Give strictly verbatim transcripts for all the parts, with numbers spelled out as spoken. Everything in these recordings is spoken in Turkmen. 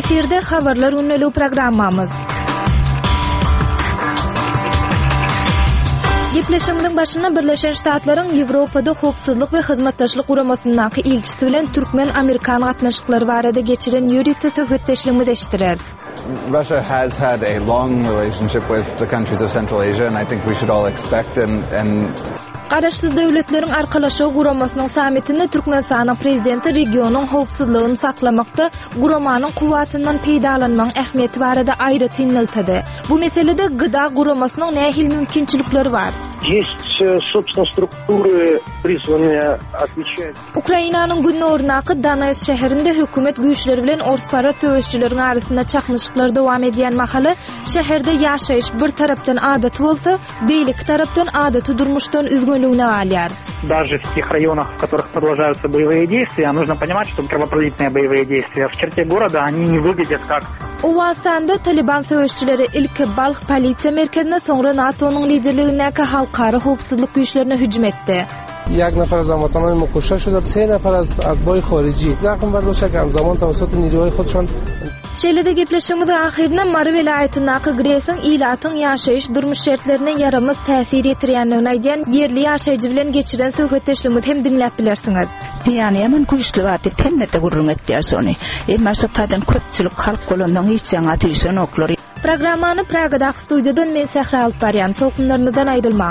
Eferde habarlar ünlü programmamız. Gepleşimden başına Birleşen Ştatlaryň Ýewropada howpsuzlyk we hyzmatdaşlyk guramasyndaky ilçisi bilen Türkmen-Amerikan gatnaşyklary barada geçiren ýürüýte söhbetleşigini deşdirer. Russia has had a long relationship with the countries of Central Asia, and I think we should all expect and and Garaşsyz döwletleriň arkalaşygy guramasynyň samitinde Türkmenistanyň prezidenti regionyň howpsuzlygyny saklamakda guramanyň kuwatyndan peýdalanmagyň ähmiýeti barada aýry tiniltedi. Bu meselede gyda guramasynyň nähil mümkinçilikleri bar? Есть, собственно, структуры, призванные отвечать. Ukrainanyň Günnornaky Donetsk şäherinde hökümet güýçleri bilen ortpara söýüşçüleriň arasynda çaknyşyklar dowam edýän mahaly şäherde ýaşaýyş bir tarapdan adaty bolsa, beýlik tarapdan adaty durmuşdan üzgünligine alýar. Даже в тех районах, в которых продолжаются боевые действия, нужно понимать, что кровопролитные боевые действия в черте города, они не выглядят как... Owastanda Taliban söýüşçüleri ilk Balx polisiýa merkezine, soňra NATO'nyň liderligindäki halkara howpsuzlyk güýçlerine hüjüm etdi. یک نفر از هموطنان ما کشته شده، سه نفر از اتباع خارجی زخم برداشته که همزمان توسط نیروهای خودشان. Şeýlede gepleşigimiz ahyrynda Mary welaýatynyňky Gresin ilatyň ýaşaýyş durmuş şertlerine yaramaz täsir ýetirýändigini aýdýan yerli ýaşaýjy bilen geçiren söhbetleşigimizi hem dinläp bilersiňiz. Yani hemen güýçli wagty pennete gurrun etýär sony. Emma şatadan köpçülik halk golundan hiçjan atyşyn oklary. Programmany Pragadaky studiýadan men Sehra alyp barýan. Tolkunlarymyzdan aýrylmaň.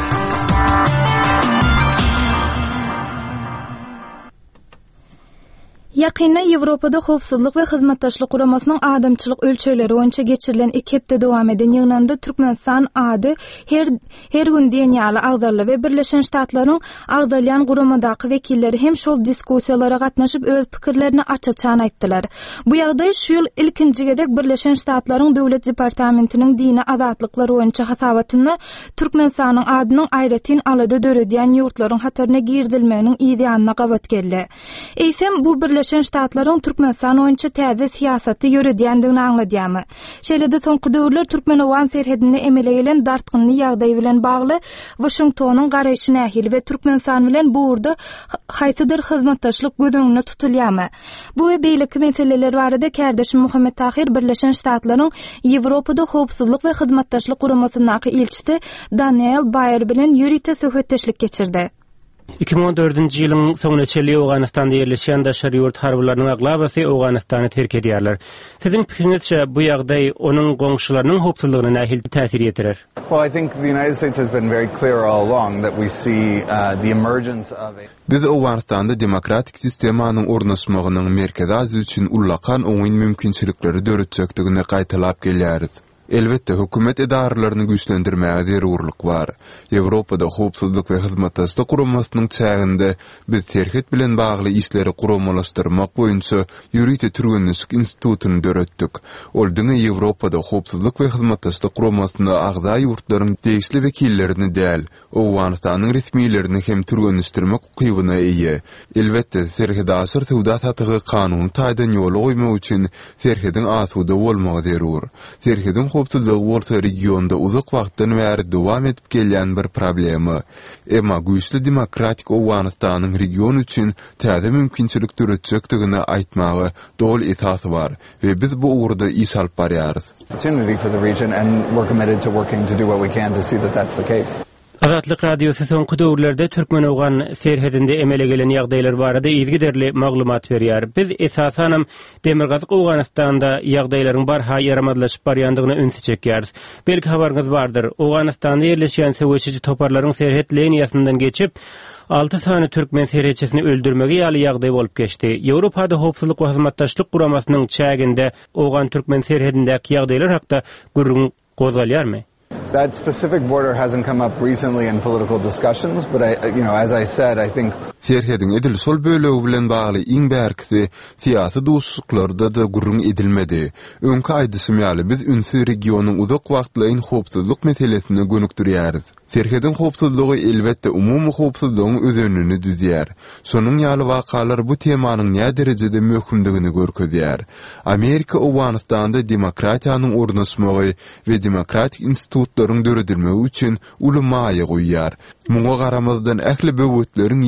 Ýakynda Ýewropada howpsuzlyk we hyzmatdaşlyk guramasynyň adamçylyk ölçeğleri boýunça geçirilen iki hepde dowam eden ýygnanda Türkmenistan ady her her gün dünýäli agdarly we Birleşen Ştatlaryň agdalýan guramadaky wekilleri hem şol diskussiýalara gatnaşyp öz pikirlerini açaçan aýtdylar. Bu ýagdaý şu ýyl ilkinjigedek Birleşen Ştatlaryň Döwlet Departamentiniň dini azatlykları boýunça hasabatyny Türkmenistanyň adynyň aýratyn alada döredýän ýurtlaryň hataryna girdilmeginiň ideýanyna gabat geldi. Eýsem bu Birleşen Birleşen Ştatlaryň Türkmenistan boýunça täze siýasaty ýöredýändigini aňladýamy. Şeýlede soňky döwürler Türkmenowan serhedinde emele gelen dartgynly ýagdaý bilen bagly Washingtonyň garaýşy nähili we Türkmenistan bilen bu urda haýsydyr hyzmatdaşlyk gödüňine tutulýamy. Bu we beýleki meseleler barada kärdeşim Muhammed Tahir Birleşen Ştatlaryň Ýewropada howpsuzlyk we hyzmatdaşlyk guramasyndaky ilçisi Daniel Bayer bilen ýürüýte söhbetleşik geçirdi. iki bin on dördünji ýylyň soňuna çeli Owganystanda ýerleşen daşary ýurt harbalarynyň aglabasy Owganystany terk edýärler. Siziň pikiriňizçe bu ýagdaý onuň goňşularynyň howpsuzlygyna nähil täsir ýetirer? Well, I think the United States has been very clear all along that we see uh, the emergence of a... Biz Owganystanda demokratik sistemanyň ornaşmagynyň merkezi üçin ullakan oňyn mümkinçilikleri döretjekdigini gaýtalap gelýäris. Elbette hökümet edaralaryny güýçlendirmäge zerurlyk bar. Ýewropada howpsuzlyk we hyzmatdaşlyk guramasynyň çäginde biz terhet bilen bagly işleri guramalaşdyrmak boýunça ýürüýte türgenlik institutyny döretdik. Ol diňe Ýewropada howpsuzlyk we hyzmatdaşlyk guramasyna agda ýurtlaryň degişli wekillerini däl, Owganystanyň resmiýetlerini hem türgenleşdirmek hukugyna eýe. Elbette serhede asyr töwda tatygy kanuny taýdan ýoly goýmak üçin serhediň asuda bolmagy zerur. Serhediň howpsuzlyk bolsa regionda uzak wagtdan bäri dowam edip gelýän bir problemi. Emma güýçli demokratik Owganystanyň region üçin täze mümkinçilik döretjekdigini aýtmagy dol esasy bar we biz bu ugrda iş alyp barýarys. Opportunity for the region, and we're committed to working to do what we can to see that that's the case. Azatlyk radiosu soňky döwürlerde Türkmen-Owgan serhedinde emele gelen ýagdaýlar barada izgiderli maglumat berýär. Biz esasanam Demirgazyk Owganystanda ýagdaýlaryň barha ýaramadlaşyp barýandygyna ünsi çekýäris. Belki habaryňyz bardyr. Owganystanda ýerleşýän söwüşçi toparlaryň serhed liniýasyndan geçip alty sany türkmen serhetçisini öldürmegi ýaly ýagdaý bolup geçdi. Ýewropada howpsuzlyk we hyzmatdaşlyk guramasynyň çäginde Owgan türkmen serhedindäki ýagdaýlar hakda gurrun gozalýarmy? That specific border hasn't come up recently in political discussions, but I, you know, as I said, I think serhedin edil sol bölegi bilen bagly iň bärkisi siýasy dostluklarda da gurrun edilmedi. Öňki aýdysym ýaly biz ünsü regionyň uzak wagtlaryň howpsuzlyk meselesini gönükdirýäris. Serhedin howpsuzlygy elbetde umumy howpsuzlygyň özününi düzýär. Şonuň ýaly wakalar bu temanyň näme derejede möhümdigini görkezýär. Amerika Owganystanda demokratiýanyň ornaşmagy we demokratik institutlaryň döredilmegi üçin uly maýa goýýar. Muňa garamazdan ähli böwütleriň ýeňilip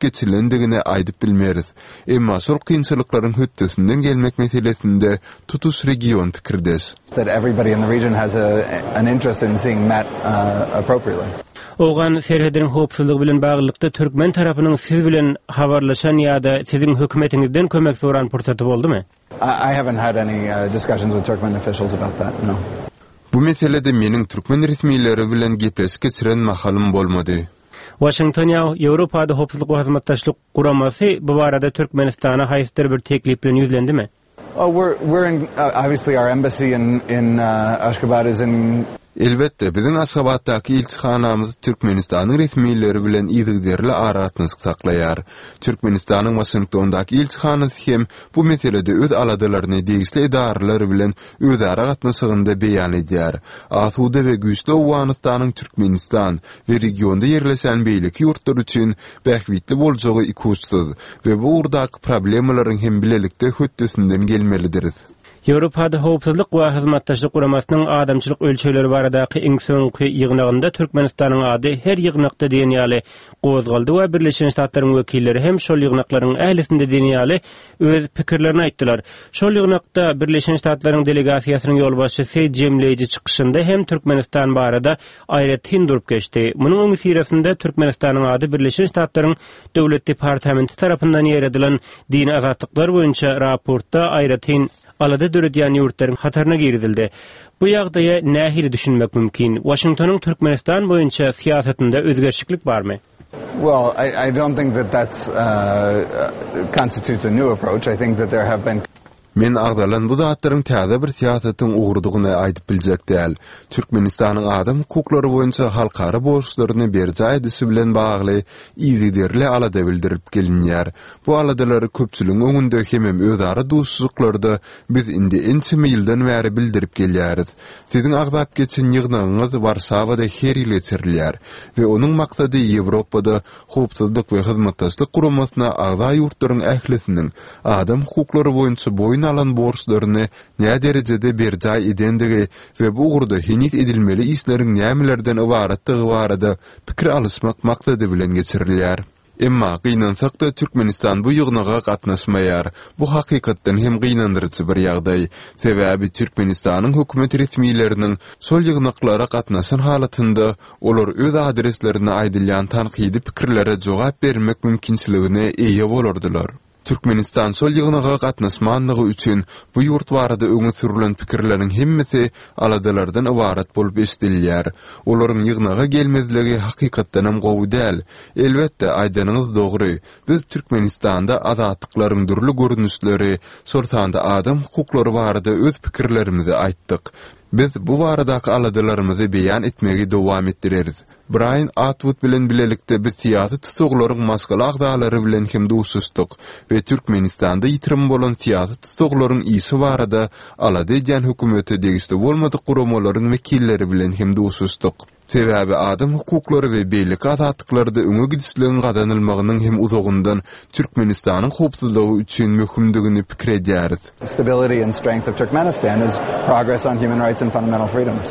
geçirilendigine aýdyp bilmeriz. Emma şol kynçylyklaryň höttesinden gelmek meselesinde tutus region pikirdes. That everybody in the region has a, an interest in seeing met uh, appropriately. Oğan serhediniň howpsuzlygy bilen baglykda Türkmen tarapynyň siz bilen habarlaşan ýa-da siziň hökümetingizden kömek soran pursaty boldymy? I, I haven't had any uh, discussions with Turkmen officials about that, no. Bu meselede meniň Türkmen resmiýetleri bilen gepleşik geçiren mahalym bolmady. Washington ýa Ýewropada howpsuzlyk we hyzmatdaşlyk guramasy bu barada Türkmenistana haýsy bir teklip bilen ýüzlendimi? Oh, we're we're in uh, obviously our embassy in in uh, Ashgabat is in. Elbette biziň Aşgabatdaky ilçihanamyz Türkmenistanyň resmiýetleri bilen ýygyderli aragatnaşyk saklaýar. Türkmenistanyň Washingtondaky ilçihanasy hem bu meselede öz aladalaryny degişli idaralar bilen öz aragatnaşygynda beýan edýär. Asuda we güýçli Owganystanyň Türkmenistan we regionda ýerleşen beýlik ýurtlar üçin bähwitli boljagy ikuçsyz we bu urdaky problemalaryň hem bilelikde höttesinden gelmelidir. Ýewropada howpsuzlyk we hyzmatdaşlyk guramasynyň adamçylyk ölçeğleri baradaky iň soňky ýygnagynda Türkmenistanyň ady her ýygnakda diýenýäli gozgaldy we Birleşen Ştatlaryň wekilleri hem şol ýygnaklaryň ählisinde diýenýäli öz pikirlerini aýtdylar. Şol ýygnakda Birleşen Ştatlaryň delegasiýasynyň ýolbaşçysy jemleýiji çykyşynda hem Türkmenistan barada aýrat hindurup geçdi. Munyň öňü sirasynda Türkmenistanyň ady Birleşen Ştatlaryň döwlet departamenti tarapyndan ýeredilen dini azatlyklar boýunça raportda aýrat hin alada döredýän ýurtlaryň hataryna girdildi. Bu ýagdaýa nähili düşünmek mümkin? Washingtonyň Türkmenistan boýunça siýasatynda özgerçiklik barmy? Well, I, I don't think that that's uh, constitutes a new approach. I think that there have been. Men agdalan bu zatlaryň täze bir siýasatyň ugurdygyny aýdyp biljek däl. Türkmenistanyň adam hukuklary boýunça halkara borçlaryny berjä edişi bilen bagly ýygyderli alada bildirip gelinýär. Bu aladalary köpçüligiň öňünde hemem özara duşsuzlyklarda biz indi ençimi ýyldan bäri bildirip gelýäris. Siziň agdap geçen ýygnagyňyz Warsawada her ýyl geçirilýär we onuň maksady Ýewropada howpsuzlyk we hyzmatdaşlyk guramasyna agda ýurtlaryň ählisiniň adam hukuklary boýunça boýun alan borçlaryny näme derejede berjä edendigi we bu ugurda hinit edilmeli işleriň nämelerden ibaratdygy barada pikir alysmak maksady bilen geçirilýär. Emma gynansak-da Türkmenistan bu ýygnaga gatnaşmaýar. Bu hakykatdan hem gynandyrjy bir ýagdaý. Sebäbi Türkmenistanyň hökümet resmiýetleriniň şol ýygnaklara gatnaşan halatynda olar öz adreslerini aýdylýan tanqidi pikirlere jogap bermek mümkinçiligine eýe bolardylar. Türkmenistan sol ýygnaga gatnaşmanlygy üçin bu ýurt barada öňe sürülen pikirleriň hemmesi aladalardan ibarat bolup esdilýär. Olaryň ýygnaga gelmezligi hakykatdan hem gowy däl. Elbetde aýdanyňyz dogry. Biz Türkmenistanda azatlyklaryň durly görnüşleri, sortanda adam hukuklary barada öz pikirlerimizi aýtdyk. Biz bu baradaky aladalarymyzy beýan etmegi dowam etdireriz. Brian Atwood bilen bilelikde biz siýasy tutuklaryň maskaly agdalary bilen hem duşuşdyk we Türkmenistanda ýitirim bolan siýasy tutuklaryň ýysy barada alada edýän hökümeti degişli bolmadyk guramalaryň wekilleri bilen hem duşuşdyk. Sebäbi adam hukuklary we beýlik azatlyklary öňe gidişligiň gadanylmagynyň hem uzagyndan Türkmenistanyň howpsuzlygy üçin möhümdigini pikir edýäris. Stability and strength of Turkmenistan is progress on human rights and fundamental freedoms.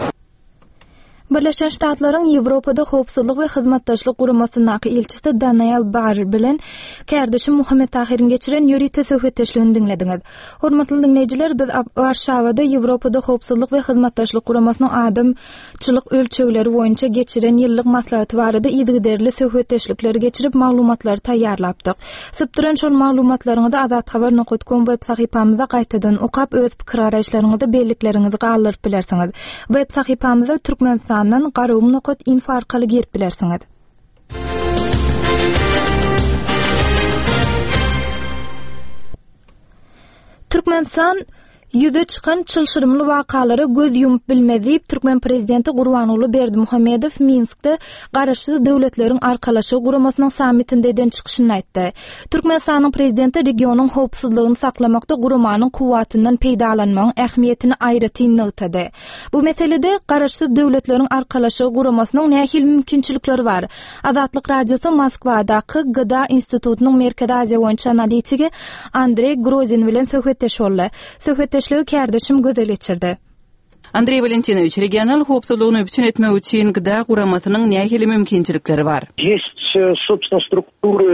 Birleşen Ştatlaryň Ýewropada howpsuzlyk we hyzmatdaşlyk guramasynyň elçisi Daniel Barr bilen kardeşim Muhammed Tahirin geçiren ýöri söhbetleşigini dinlediňiz. Hormatly dinleýijiler, biz Warşawada Ýewropada howpsuzlyk we hyzmatdaşlyk guramasynyň adamçylyk ölçegleri boýunça geçiren ýyllyk maslahaty barada ýygyderli söhbetleşikleri geçirip maglumatlary taýýarlapdyk. Sypdyran şol maglumatlaryňyzy azat habar nokta com web sahypamyzda gaýtadan okap öz pikir araýşlaryňyzy belliklerinizi galyryp bilersiňiz. Web sahypamyzda Türkmenistan Nan garum nokot info arkaly girip bilersiňiz. Türkmenistan ýüze çykan çylşyrymly wakalary göz ýumyp bilmezip Türkmen prezidenti Gurbanuly Berdimuhammedow Minskde garaşsyz döwletleriň arkalaşy guramasynyň sammitinde eden çykyşyny aýtdy. Türkmenistanyň prezidenti regionyň howpsuzlygyny saklamakda guramanyň kuwatyndan peýdalanmagyň ähmiýetini aýratyn nöwtedi. Bu meselede garaşsyz döwletleriň arkalaşy guramasynyň nähil mümkinçilikleri bar. Azatlyk radiosu Moskwadaky Gda institutynyň Merkezi Aziýa boýunça analitigi Andrey Grozin bilen söhbetleşýärler. Söhbet kardeşim gözel geçirdi. Andrey Valentinoviç, regional howpsuzlygyny bütün etmek üçin Gda guramasynyň nähili mümkinçilikleri bar? Есть, собственно, структуры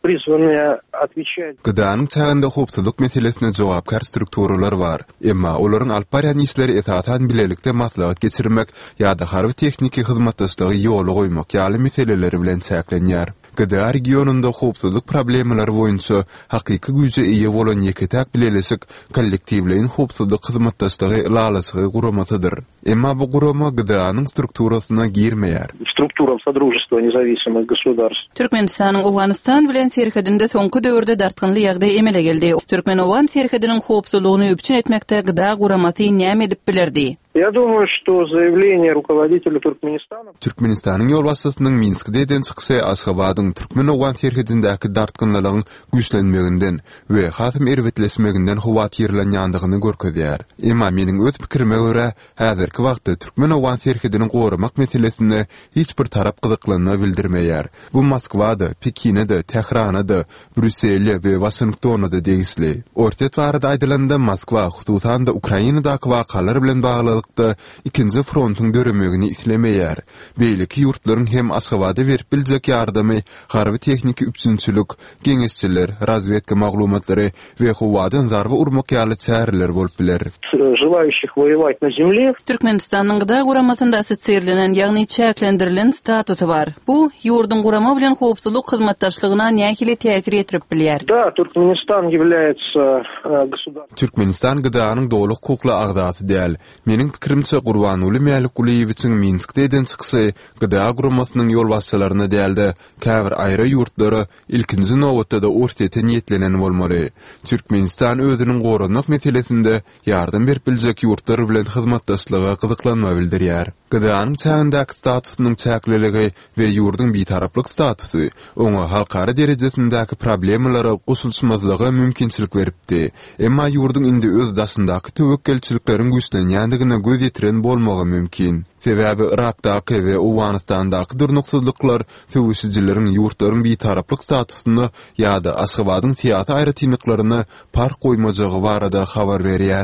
призванные отвечать. Gıdanın çağında hopsuzluk meselesine jogapkar strukturalar var. Emma olaryň alyp barýan işleri esasy bilelikde maslahat geçirmek ýa-da harby tekniki hyzmatdaşlygy ýoly goýmak ýaly meseleleri bilen çäklenýär. Gıda regionunda hopsuzluk problemleri boýunça hakyky güýje eýe bolan ýeketäk bilelesik kollektiwlerin hopsuzluk hyzmatdaşlygy lalasy guramasydyr. Emma bu gurama gıdanyň strukturasyna girmeýär. Структурам Содружества независимых государств. Türkmenistanyň Owganistan bilen serhedinde soňky döwürde dartgynly ýagdaý emele geldi. Türkmen-Owan serhediniň hopsuzlygyny öpçün etmekde gıda guramasy näme edip bilerdi? Я думаю, что заявление руководителя Туркменистана Türkmenistanyň ýol başçysynyň Minskde eden çyksy Aşgabatyň Türkmen-Owan serhedindäki dartgynlylygyň güýçlenmeginden we hasym erwetlesmeginden howat ýerlenýändigini görkezýär. Emma meniň öz pikirime görä, häzirki wagtda Türkmen-Owan serhedini goramak meselesinde hiç bir tarap gyzyklanma bildirmeýär. Bu Moskwada, Pekin'de, Tehran'da, Brüssel'de we Washington'da degisli. Orta tarada aýdylanda Moskwa, hususan da Ukrainadaky wakalar bilen bagly ikinci frontyň döremegini islemeýär. Beýleki ýurtlaryň hem Aşgabatda berip biljek ýardamy, harby tekniki üçünçülük, geňeşçiler, razvedka maglumatlary we howadan zarby urmak ýaly çäreler bolup biler. Желающих воевать на земле. Türkmenistanyň gıda guramasynda asosiýerlenen ýagny çäklendirilen statusy bar. Bu ýurdun gurama bilen howpsuzlyk hyzmatdaşlygyna nähili täsir etdirip bilýär. Да, Туркменистан является государством. Türkmenistan gıdanyň doluk hukukly agdasy däl. Meniň pikirimçe Gurbanuly Mälikguliýewiň Minskde eden çyksy gıda guramasynyň ýol başçylaryna däldi. Käbir aýra ýurtlary ilkinji nowatda da ortete niýetlenen bolmaly. Türkmenistan özüniň goranmak meselesinde ýardam berip biljek ýurtlar bilen hyzmatdaşlyga gyzyklanma bildirýär. Gıdanyň çağındaky statusynyň çäkleligi we ýurdun bitaraplyk statusy oňa halkara derejesindäki problemlary goşulşmazlygy mümkinçilik beripdi. Emma ýurdun indi öz daşyndaky töwekkelçilikleriň güýçlenýändigine göz ýetiren bolmagy mümkin. Sebäbi Irakdaky we Owganistandaky durnuksyzlyklar töwüşijileriň ýurtlaryň bitaraplyk statusyny ýa-da Aşgabatyň tiýatry aýratynlyklaryny park goýmajagy barada habar berýär.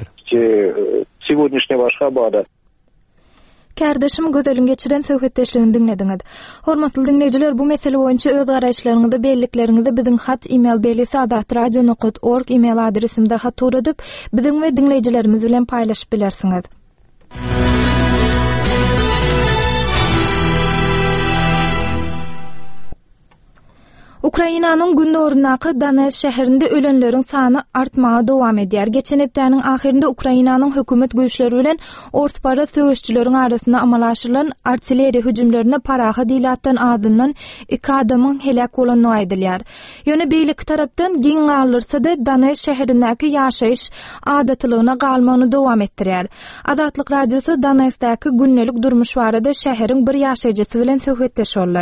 Сегодняшнего Ашхабада. Kardeşim gözelin geçiren söhbetdeşligini dinlediňiz. Hormatly dinleyijiler, bu mesele boýunça öz garaşlaryňyzy, belliklerinizi biziň hat email belesi adat radio nokta org email adresimde hat uradyp biziň we dinleyijilerimiz bilen paýlaşyp bilersiňiz. Ukrainanyň gündorundaky Donetsk şäherinde ölenleriň sany artmaga dowam edýär. Geçen hepdeniň ahirinde Ukrainanyň hökümet güýçleri bilen ortpara söwüşçileriň arasynda amalaşylan artilleriýa hüjümlerine paraha dilatdan adından iki adamyň helak bolanyny aýdylýar. Ýöne beýlik tarapdan giň galyrsa-da Donetsk şäherindäki ýaşaýyş adatlygyna galmagyny dowam etdirýär. Adatlyk radiosu Donetskdäki günnelik durmuş barada şäheriň bir ýaşaýjysy bilen söhbetdeş boldy.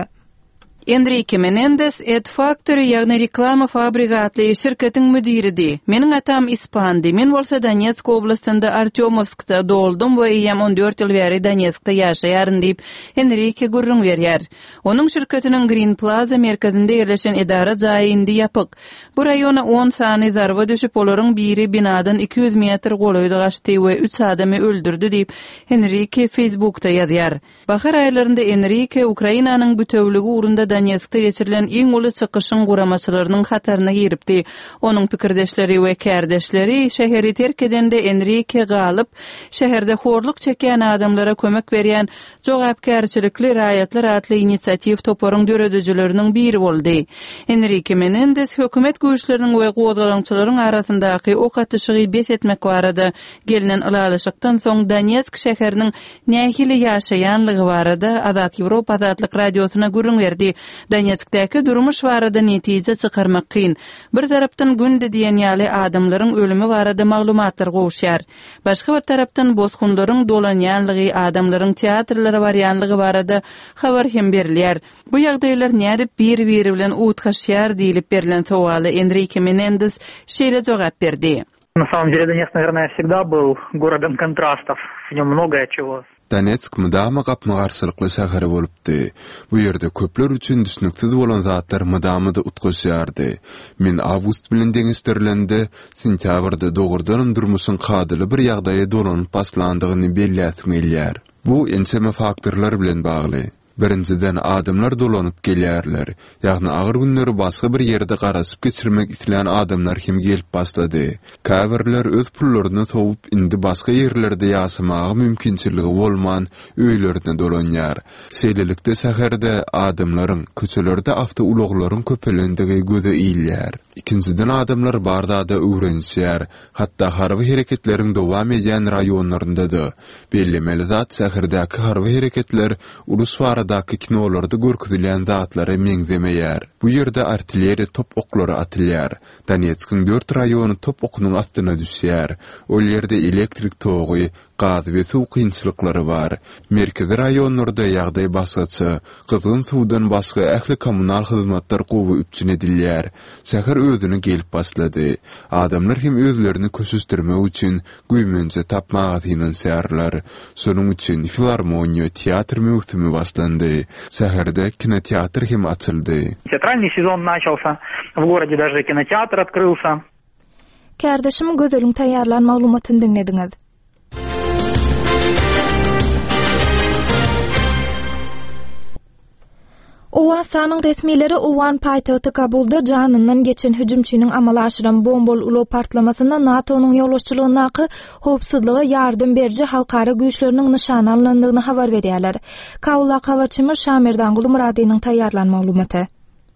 Enrique Menendez Ed Factory ýagny reklama fabrikatly şirketiň müdiridi. Meniň atam ispandy. Men bolsa Donetsk oblastynda Artyomovskda doldum we ýam on dört ýyl bäri Donetskda ýaşaýaryn diýip Enrique gurrun berýär. Onuň şirketiniň Green Plaza merkezinde ýerleşen edara jaýy indi ýapyk. Bu raýona on sany zarba düşüp olaryň biri binadan iki yüz metr golaýda gaçdy we üç adamy öldürdi diýip Enrique Facebookda ýazýar. Bahar aýlarynda Enrique Ukrainanyň bütewligi urunda Donetsk'te geçirilen iň uly çykyşyň guramaçylarynyň hataryna giripdi. Onuň pikirdeşleri we kärdeşleri şäheri terk edende Enrique galyp, şäherde horluk çeken adamlara kömek berýän jogapkärçilikli raýatlar atly inisiativ toparyň döredüjileriniň biri boldy. Enrique Menendez hökümet güýçleriniň we gozgalançylaryň arasyndaky ok atışygy bes etmek barada gelinen ılalaşykdan soň Donetsk şäheriniň nähili ýaşaýanlygy barada Azat Ýewropa Azatlyk radiosuna gurrun berdi. Donetskdäki durmuş barada netije çykarmak kyn. Bir tarapdan günde diýen ýaly adamlaryň ölümi barada maglumatlar gowşýar. Başga bir tarapdan bozgunlaryň dolanýanlygy, adamlaryň teatrlara barýanlygy barada habar hem berilýär. Bu ýagdaýlar nädip bir-biri bilen utgaşýar diýilip berilen sowaly Enrique Menendez şeýle jogap berdi. На самом деле Донецк, наверное, всегда был городом контрастов. В нем многое чего. Donetsk mydama gapma garşylykly şäher bolupdy. Bu ýerde köpler üçin düşnüksiz bolan zatlar mydamyda utgaşýardy. Men awgust bilen deňişdirilende sentýabrda dogurdan durmuşyň kadyly bir ýagdaýa dolanyp başlandygyny bellätmeli. Bu enseme faktorlar bilen bagly. Birinciden adamlar dolanyp gelýärler. Ýagny agyr günleri başga bir ýerde garasyp geçirmek isleýän adamlar hem gelip başlady. Käbirler öz pullaryny sovup indi başga ýerlerde ýasamagy mümkinçiligi bolman öýlerine dolanýar. Seylelikde säherde adamlaryň köçelerde awto uluglaryň köpelendige göze iýilýär. İkinciden adamlar bardada öwrenýär, hatda harby hereketleriň dowam edýän raýonlarynda da. Bellemeli zat säherdäki harby hereketler ulus baradaky kinolarda görkezilýän zatlary meňzemeýär. Bu ýerde artilleriýa top oklary atylýar. Donetskiň dört raýony top okunyň astyna düşýär. Ol ýerde elektrik togy, gaz we suw kynçylyklary bar. Merkezi raýonlarda ýagdaý başgaça, gyzgyn suwdan başga ähli kommunal hyzmatlar gowy üçin edilýär. Säher özüni gelip başlady. Adamlar hem özlerini kösüstirmek üçin güýmençe tapmagy finansiýarlar. Şonuň üçin filarmoniýa, teatr möhsümi başlandy. Säherde kinoteatr hem açyldy. Театральный сезон начался. В городе даже кинотеатр открылся. Kardeşim gözeliň taýýarlan maglumatyny dinlediňiz. Owasanyň resmileri Owan paýtagty Kabulda janyndan geçen hüjümçiniň amala aşyran bombol ulo partlamasynda NATO'nyň ýoluşçylygynaky howpsuzlygy ýardym berji halkara güýçleriniň nişana alındygyny habar berýärler. Kabulda habarçymyz Şamirdan Guly Muradynyň taýýarlan maglumaty.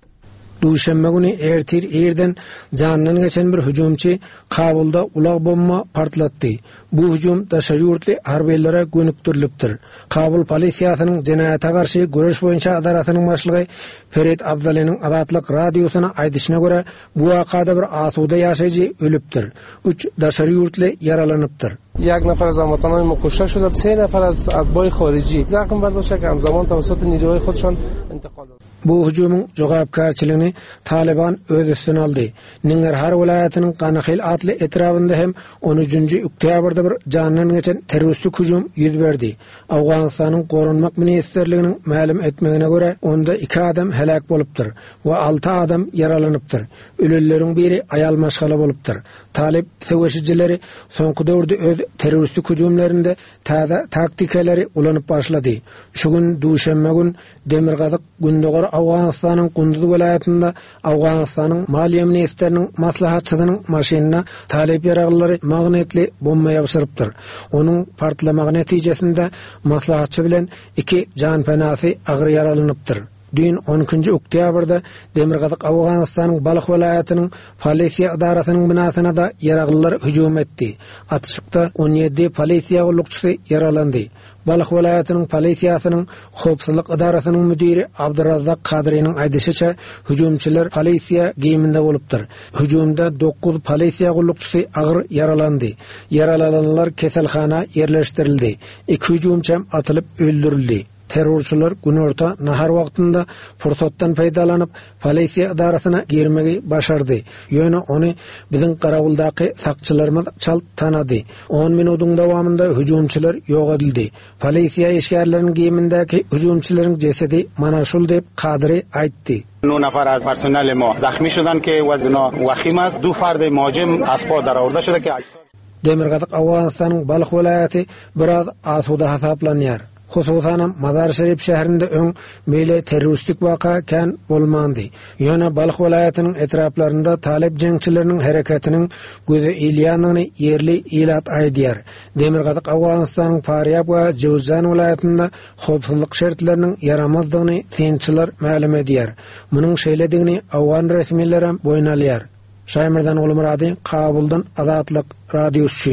Duşanbe günü ertir erden janyndan geçen bir hüjümçi Kabulda ulag bomba partlatdy. Bu hüjüm daşary ýurtly harbeylere gönükdirilipdir. Kabul polisiýasynyň jenaýata garşy göreş boýunça adaratynyň başlygy Ferit Abdalynyň adatlyk radiosyna aýdyşyna görä bu wakada bir asuda ýaşaýjy ölüpdir. üç daşary ýurtly yaralanypdyr. یک نفر از هموطنان ما کشته شدند، سه نفر از اتباع خارجی زخم برداشته که همزمان توسط نیروهای خودشان انتقال دادند. Bu hüjümüň jogapkarçylygyny Taliban öz üstüne aldy. Ningerhar welaýatynyň Qanahyl atly etrafynda hem on üçinji oktýabrda bir janyndan geçen terroristlik hüjüm ýüz berdi. Awganystanyň Gorunmak ministrliginiň ma'lum etmegine görä onda iki adam helak bolupdyr we alty adam yaralanypdyr. Ölülleriň biri aýal maşgala bolupdyr. Talib söwüşçileri soňky döwürde öz terroristlik hüjümlerinde taýda taktikalary ulanyp başlady. Şu gün duşanbe gün Demirgazyk gündegor Awganystanyň Gunduz welaýatynda Awganystanyň Maliýe ministriniň maslahatçysynyň maşynyna talep ýaraglary magnetli bomba ýaşyrypdyr. Onuň partlamagy netijesinde maslahatçy bilen iki jan penasy agyr yaralanypdyr. Dün on ikinji oktýabrda Demirgazyk Awganystanyň Balyk welaýatynyň polisiýa idarasynyň binasyna da ýaraglylar hüjüm etdi. Atışykda on ýedi polisiýa gulukçysy yaralandy. Balyk welaýatynyň polisiýasynyň howpsuzlyk idarasynyň müdiri Abdurrazzak Kadriýanyň aýdysynça hüjümçiler polisiýa giyiminde bolupdyr. Hüjümde dokuz polisiýa gulukçysy agyr yaralandy. Yaralananlar keselhana ýerleşdirildi. iki hüjümçi atylyp öldürildi. Terrorçular günorta nahar wagtynda fursatdan peýdalanyp polisiýa idarasyna girmegi başardy. Ýöne ony biziň Garaguldaky sakçylarymyz çalt tanady. on minutyň dowamında hüjümçiler ýok edildi. Polisiýa işgärleriniň giyimindäki hüjümçileriň jesedi mana şul dep Kadri aýtdy. نو نفر از پرسنل ما زخمی شدن که وزنا وخیم است. دو فرد مهاجم از پا درآورده شده که Demirgazyk Awganystanyň Balyk welaýaty biraz asuda hasaplanýar. Hususan Mazar Şerif şäherinde öň meýle terroristik waka kan bolmandy. Ýöne Balyk welaýatynyň etraplarynda talep jeňçileriniň hereketiniň göze ilýanyny ýerli ilat aýdýar. Demirgazyk Awganystanyň Faryab we Jowzan welaýatynda howpsuzlyk şertleriniň yaramazdygyny synçylar ma'lum edýär. Munyň şeýledigini Awgan resmiýetleri boýnalýar. Şaýmyrdan Guly Murady, Kabuldan Azatlyk radiosu.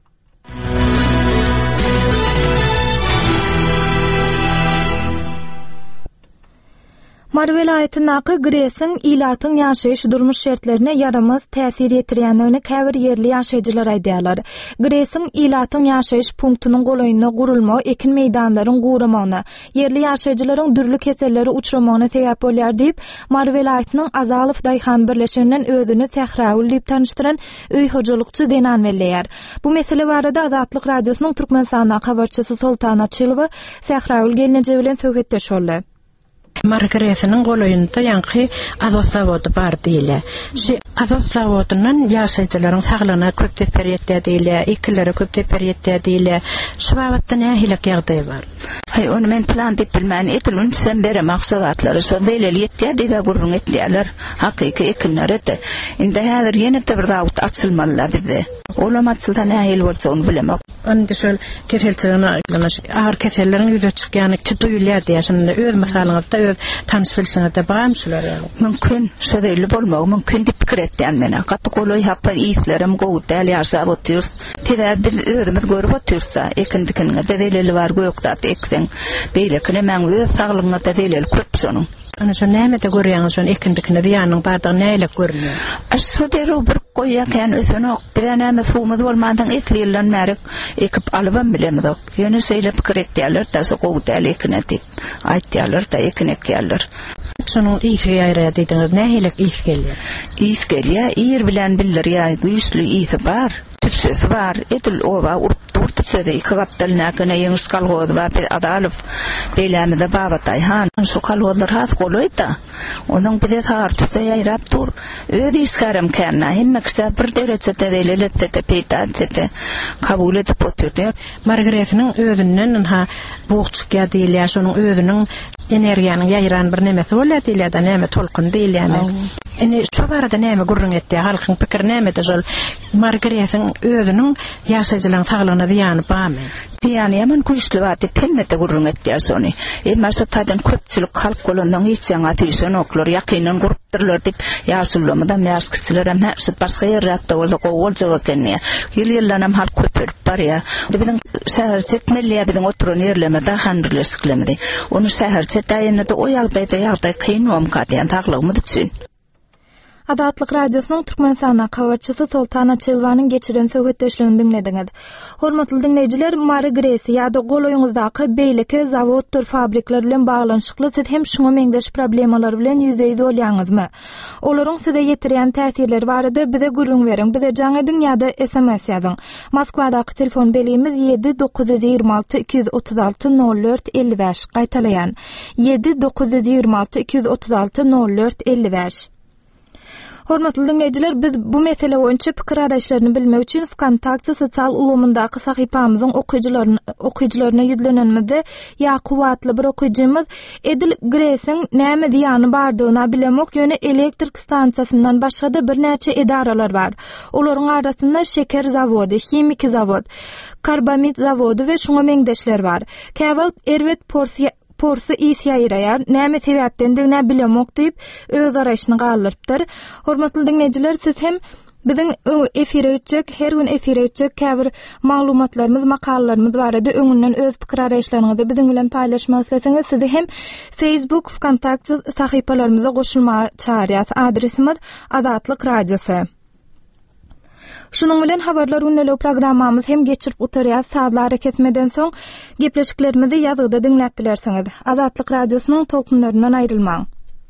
Mar welaýatynaky Gresin ilatyň ýaşaýyş durmuş şertlerine yaramaz täsir ýetirýändigini käbir ýerli ýaşaýjylar aýdýarlar. Gresin ilatyň ýaşaýyş punktynyň golaýyna gurulma, ekin meýdanlaryň guramagyna, ýerli ýaşaýjylaryň dürli keselleri uçramagyna sebäp bolýar diýip Mar welaýatynyň Azalyw daýhan birleşigininden özüni Sähraul diýip tanıştyran öý hojalykçy Denan Welleýär. Bu mesele barada Azatlyk radiosynyň Türkmen sanaky habarçysy Soltana Çylywa Sähraul gelneje bilen söhbetdeş boldy. Margaret'nin goloyunda yankı azot zavodu bar diýile. Şu azot zavodundan ýaşaýjylaryň saglygyna köp teperiyetde diýile, ikilere köp teperiyetde diýile. Şu wagtda nähilek ýagdaý bar. Hay onu men plan dip bilmän etilin sen bere maksaдаtlary şondaýla ýetdi diýip gurrun etdiler. Hakyky ikilere de. Indi häzir ýene de bir dawut açylmalylar bizde. Olam açyldan nähil bolsa onu bilemok. Anda şol keselçiligine aýlanaş. Ağır keselleriň ýüze çykýany tutuýlar diýýärler. Öz masalyňyzda öz tanış bilseňizde baýamşylar ýaly. Mümkin şeýle bolmagy mümkin dip pikir etdiň mene. Gatty goloy hapa iýitlerim gowdaly ýaşap otyr. Teder biz özümiz görüp otyrsa, ekindikine de delili bar gökdat ekden. Beýlekine men öz saglygyna da delil köp sonuň. Ana şu näme de görýäňiz şonu ekindikine diýanyň bardygy näle görünýär. Aşso dero bir goýakan özüne bir näme suwmaz bolmadan etliýärler märik ekip alybam bilemdik. Ýöne şeýle pikir etdiler da so gowdaly ekine dip. Aýtdylar da ekine ekýärler. Şonu iýse ýaýra diýdiňiz nähile iýs gelýär. Iýs gelýär, ýer bilen bilir ýa güýçlü iýsi bar. Tüsüz var, etil ova urup durdu söze iki kaptalına kına yengis kalgodu var, bir adalıp beylemide babatay han, şu kalgodur has koloyda, onun bir de tar tüse yayrap dur, öde iskaram kerna, hem kısa bir derecede delelette peytadete kabul edip oturdu. Margaret'nin ödünden ha buğçuk ya değil ya, şunun ödünün energiýanyň ýaýran bir nemesi bolar diýilýär da näme tolkun diýilýär. Ene şu barada näme gurrun etdi halkyň pikir näme de şol Margaret'in özüniň ýaşaýjylaryň saglygyna diýany bamy. Diýany ýaman güýçli wagty pelmete gurrun etdi şonu. E maksatdan köpçülik halk golundan hiçjaň atyşan oklar ýakynyň gurupdyrlar dip ýaşullamada mäskçiler hem häzir başga ýerlerde bolsa gowul jogakny. Ýyl-ýyllanam halk köpürip barýar. Biziň şäher çekmeli biziň oturan ýerlemerde hanrylesklemedi. Onu şäher çetaýyny da o ýagdaýda ýagdaý kyn wamkatyan taglygmy düşün. Adatlyk radiosynyň Türkmenistana habarçysy Sultana Çelwanyň geçiren söhbetdeşligini dinlediňiz. Hormatly dinleýijiler, Margaret ýa-da goloýuňyzdaky beýleki zawodlar, fabrikler bilen baglanyşykly siz hem şuňa meňdeş problemalar bilen ýüzdeýiz bolýaňyzmy? Olaryň size ýetirýän täsirleri barada bize gurrun beriň. Bize jaňa dünýäde S M S ýazyň. Moskwadaky telefon belimiz yedi dokuz ýygrimi alty iki ýüz otuz alty nol dört elli beş. Gaýtalaýan. yedi dokuz ýygrimi alty iki ýüz otuz alty nol dört elli beş. Hormatly dinleýijiler, biz bu mesele boýunça pikir araşlaryny bilmek üçin Kontakt sosial ulgamyndaky sahypamyzyň okuýjylaryna okuýjylaryna ýüzlenenmizde ýa kuwatly bir okuýjymyz Edil Gresiň näme diýany bardygyna bilemok ýöne elektrik stansiýasyndan başga bir näçe edaralar bar. Olaryň arasynda şeker zawody, hemik zawod, karbamid zawody we şuňa meňdeşler bar. Käbel erwet porsiýa Porsu iysi ýaýraýar, näme sebäpdendigine bilemok diýip öz araşyny galypdyr. Hormatly dinleýijiler, siz hem biziň efire geçjek, her gün efire geçjek käbir maglumatlarymyz, makalalarymyz barada öňünden öz pikir araşlaryňyzy biziň bilen paýlaşmak isteseňiz, sizi hem Facebook, Kontakt sahypalarymyza goşulma çağırýas. Adresimiz Adatlyk Radiosy. Şunun bilen habarlar ünlü programmamız hem geçirip oturýar. Saatlara kesmeden soň gepleşiklerimizi ýazgyda dinläp bilersiňiz. Azatlyk radiosynyň tolkunlaryndan aýrylmaň.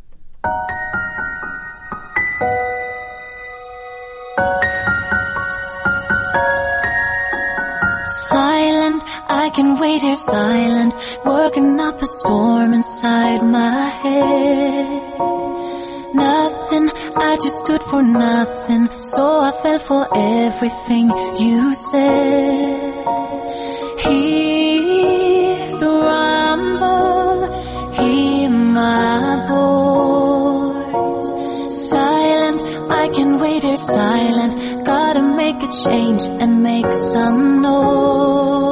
Silent, I can wait here silent, working up a storm inside my head. Nothing, I just stood for nothing, so I fell for everything you said. Hear the rumble, hear my voice. Silent, I can wait here silent, gotta make a change and make some noise.